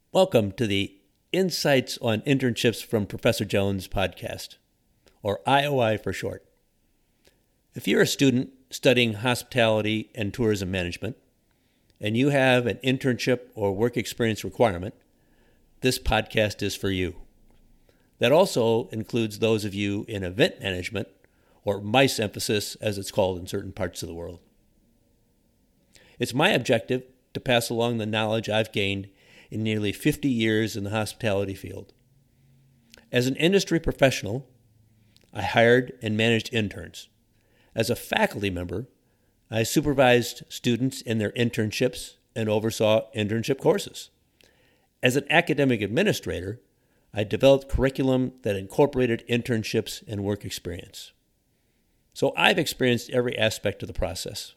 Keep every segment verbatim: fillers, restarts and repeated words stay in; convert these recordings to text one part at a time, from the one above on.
Welcome to the Insights on Internships from Professor Jones podcast, or I O I for short. If you're a student studying hospitality and tourism management, and you have an internship or work experience requirement, this podcast is for you. That also includes those of you in event management, or MICE emphasis as it's called in certain parts of the world. It's my objective to pass along the knowledge I've gained in nearly fifty years in the hospitality field. As an industry professional, I hired and managed interns. As a faculty member, I supervised students in their internships and oversaw internship courses. As an academic administrator, I developed curriculum that incorporated internships and work experience. So I've experienced every aspect of the process.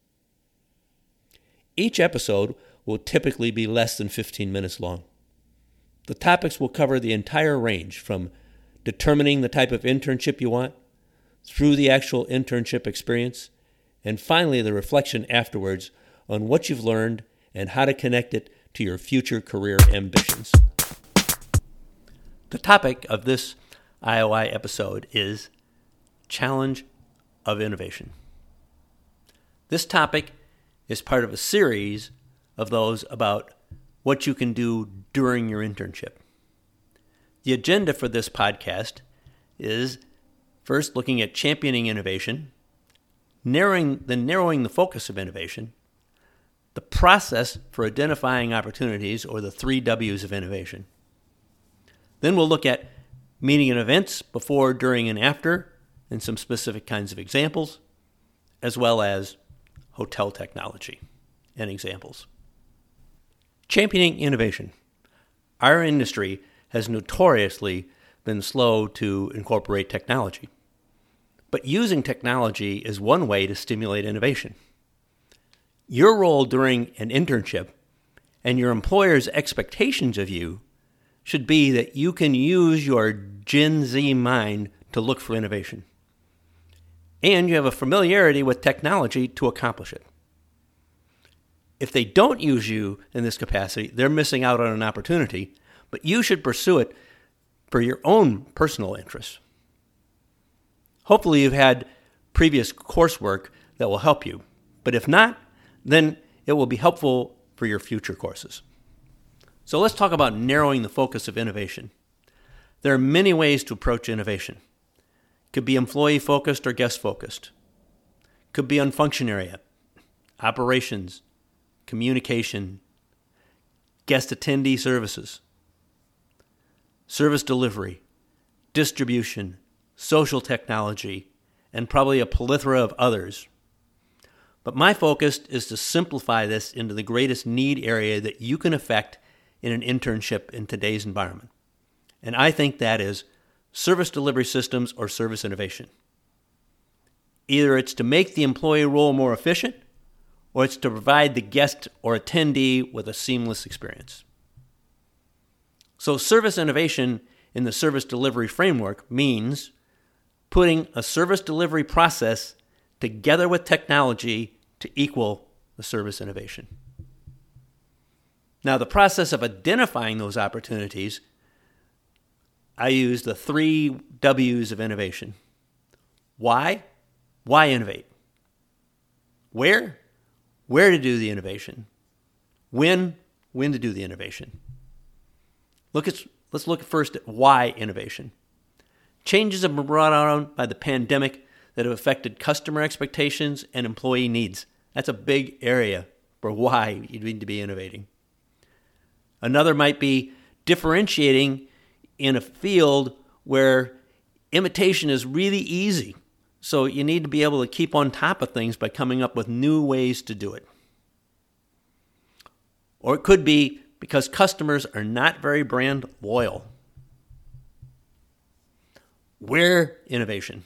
Each episode will typically be less than fifteen minutes long. The topics will cover the entire range from determining the type of internship you want, through the actual internship experience, and finally the reflection afterwards on what you've learned and how to connect it to your future career ambitions. The topic of this I O I episode is Challenge of Innovation. This topic is part of a series of those about what you can do during your internship. The agenda for this podcast is first looking at championing innovation, narrowing the narrowing the focus of innovation, the process for identifying opportunities, or the three W's of innovation. Then we'll look at meeting and events before, during, and after, and some specific kinds of examples, as well as hotel technology and examples. Championing innovation. Our industry has notoriously been slow to incorporate technology. But using technology is one way to stimulate innovation. Your role during an internship and your employer's expectations of you should be that you can use your Gen Z mind to look for innovation. And you have a familiarity with technology to accomplish it. If they don't use you in this capacity, they're missing out on an opportunity, but you should pursue it for your own personal interests. Hopefully you've had previous coursework that will help you, but if not, then it will be helpful for your future courses. So let's talk about narrowing the focus of innovation. There are many ways to approach innovation. It could be employee-focused or guest-focused. It could be on function area, operations, communication, guest attendee services, service delivery, distribution, social technology, and probably a plethora of others. But my focus is to simplify this into the greatest need area that you can affect in an internship in today's environment. And I think that is service delivery systems or service innovation. Either it's to make the employee role more efficient, or it's to provide the guest or attendee with a seamless experience. So service innovation in the service delivery framework means putting a service delivery process together with technology to equal the service innovation. Now, the process of identifying those opportunities, I use the three W's of innovation. Why? Why innovate? Where? Where to do the innovation. When? When to do the innovation. Look at, let's look first at why innovation. Changes have been brought on by the pandemic that have affected customer expectations and employee needs. That's a big area for why you need to be innovating. Another might be differentiating in a field where imitation is really easy. So you need to be able to keep on top of things by coming up with new ways to do it. Or it could be because customers are not very brand loyal. Where innovation?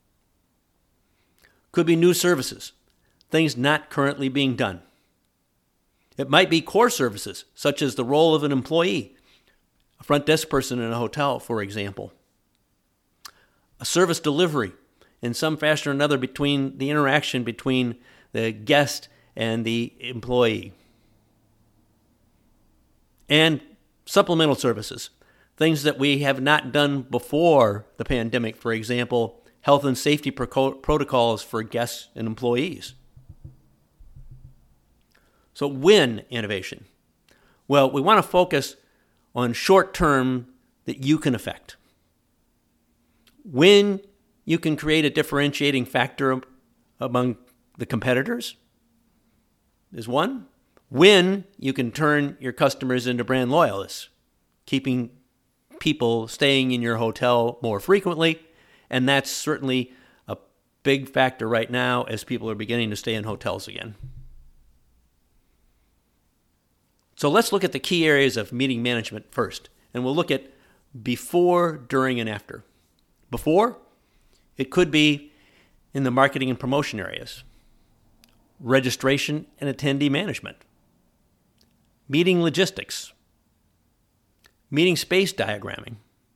Could be new services, things not currently being done. It might be core services, such as the role of an employee, a front desk person in a hotel, for example. A service delivery in some fashion or another between the interaction between the guest and the employee. And Supplemental services, things that we have not done before the pandemic, for example, health and safety pro- protocols for guests and employees. So when innovation? Well, we want to focus on short term that you can affect. When you can create a differentiating factor among the competitors is one. When you can turn your customers into brand loyalists, keeping people staying in your hotel more frequently, and that's certainly a big factor right now as people are beginning to stay in hotels again. So let's look at the key areas of meeting management first, and we'll look at before, during, and after. Before, it could be in the marketing and promotion areas, registration and attendee management, meeting logistics, meeting space diagramming.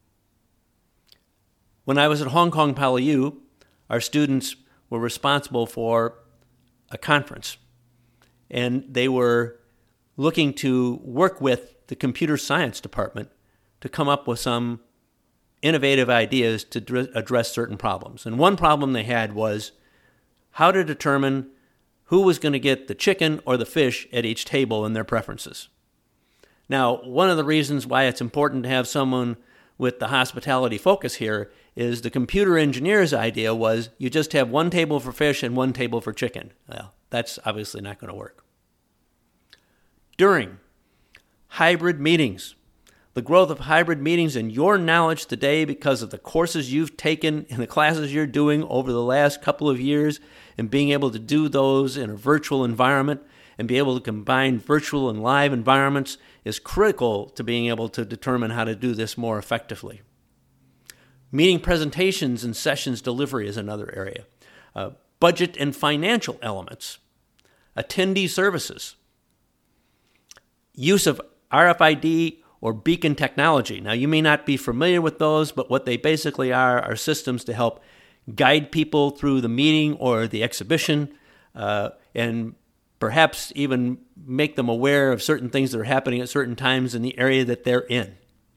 When I was at Hong Kong PolyU, our students were responsible for a conference, and they were looking to work with the computer science department to come up with some innovative ideas to dr- address certain problems. And one problem they had was how to determine who was going to get the chicken or the fish at each table and their preferences. Now, one of the reasons why it's important to have someone with the hospitality focus here is the computer engineer's idea was you just have one table for fish and one table for chicken. Well, that's obviously not going to work. During hybrid meetings, the growth of hybrid meetings and your knowledge today because of the courses you've taken and the classes you're doing over the last couple of years and being able to do those in a virtual environment and be able to combine virtual and live environments is critical to being able to determine how to do this more effectively. Meeting presentations and sessions delivery is another area. Uh, budget and financial elements. Attendee services. Use of R F I D or beacon technology. Now, you may not be familiar with those, but what they basically are are systems to help guide people through the meeting or the exhibition uh, and perhaps even make them aware of certain things that are happening at certain times in the area that they're in.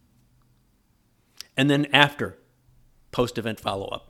And then after, post-event follow-up.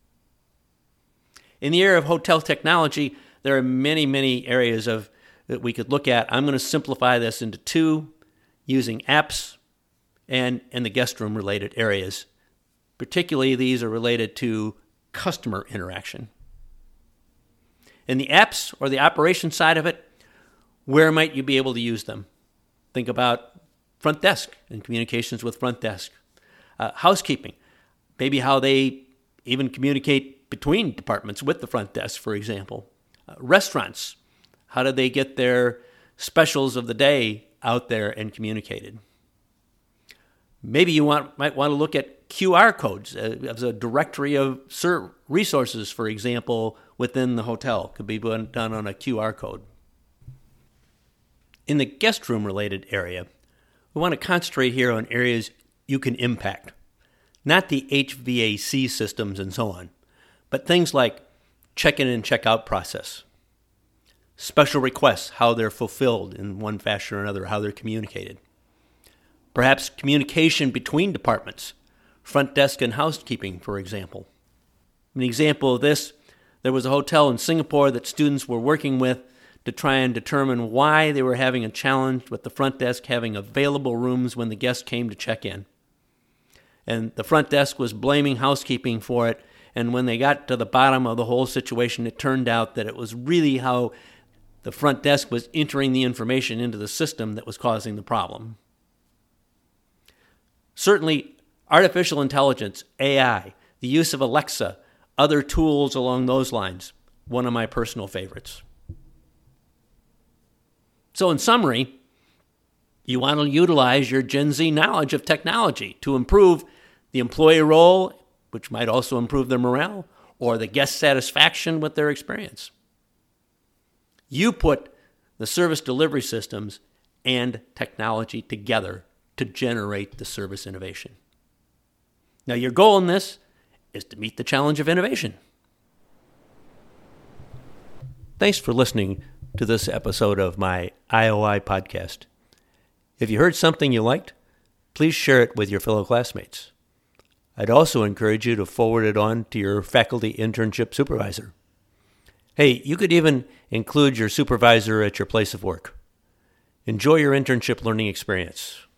In the area of hotel technology, there are many, many areas of that we could look at. I'm going to simplify this into two, using apps and, and the guest room related areas. Particularly, these are related to customer interaction. In the apps or the operation side of it, where might you be able to use them? Think about front desk and communications with front desk. Uh, housekeeping, maybe how they even communicate between departments with the front desk, for example. Uh, restaurants, how do they get their specials of the day out there and communicated? Maybe you want, might want to look at Q R codes as a directory of resources, for example, within the hotel. Could be done on a Q R code. In the guest room related area, we want to concentrate here on areas you can impact. Not the H V A C systems and so on, but things like check-in and check-out process. Special requests, how they're fulfilled in one fashion or another, how they're communicated. Perhaps communication between departments, front desk and housekeeping, for example. An example of this, there was a hotel in Singapore that students were working with to try and determine why they were having a challenge with the front desk having available rooms when the guests came to check in. And the front desk was blaming housekeeping for it, and when they got to the bottom of the whole situation, it turned out that it was really how the front desk was entering the information into the system that was causing the problem. Certainly, artificial intelligence, A I, the use of Alexa, other tools along those lines, one of my personal favorites. So in summary, you want to utilize your Gen Z knowledge of technology to improve the employee role, which might also improve their morale, or the guest satisfaction with their experience. You put the service delivery systems and technology together to generate the service innovation. Now, your goal in this is to meet the challenge of innovation. Thanks for listening to this episode of my I O I podcast. If you heard something you liked, please share it with your fellow classmates. I'd also encourage you to forward it on to your faculty internship supervisor. Hey, you could even include your supervisor at your place of work. Enjoy your internship learning experience.